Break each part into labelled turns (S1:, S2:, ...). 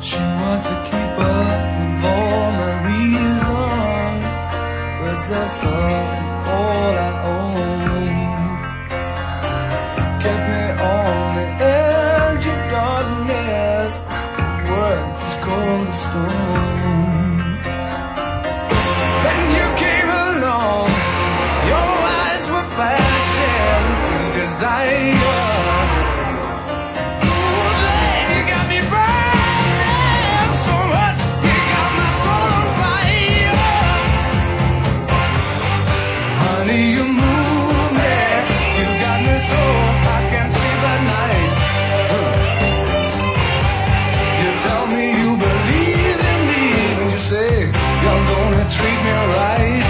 S1: She was the keeper of all my reason, possessor of all I own. Kept me on the edge of darkness, words as cold as stone. Then you came along, your eyes were flashing with desire. You move me, you got me so I can't sleep at night. You tell me you believe in me when you say you're gonna treat me right.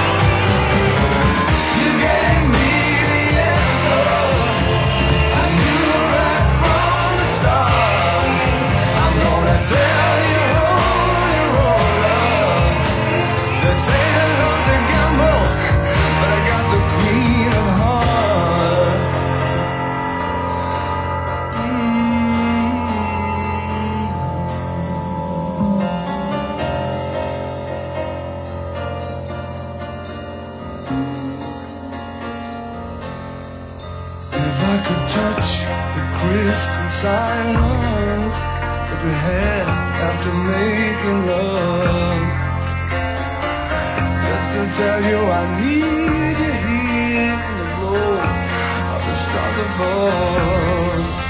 S1: You gave me the answer, I knew right from the start. I'm gonna tell you, holy roller, they say that love's a gamble, but I got the queen of hearts. If I could touch the crystal silence that we had after making love, just to tell you I need you here in the glow of the stars above.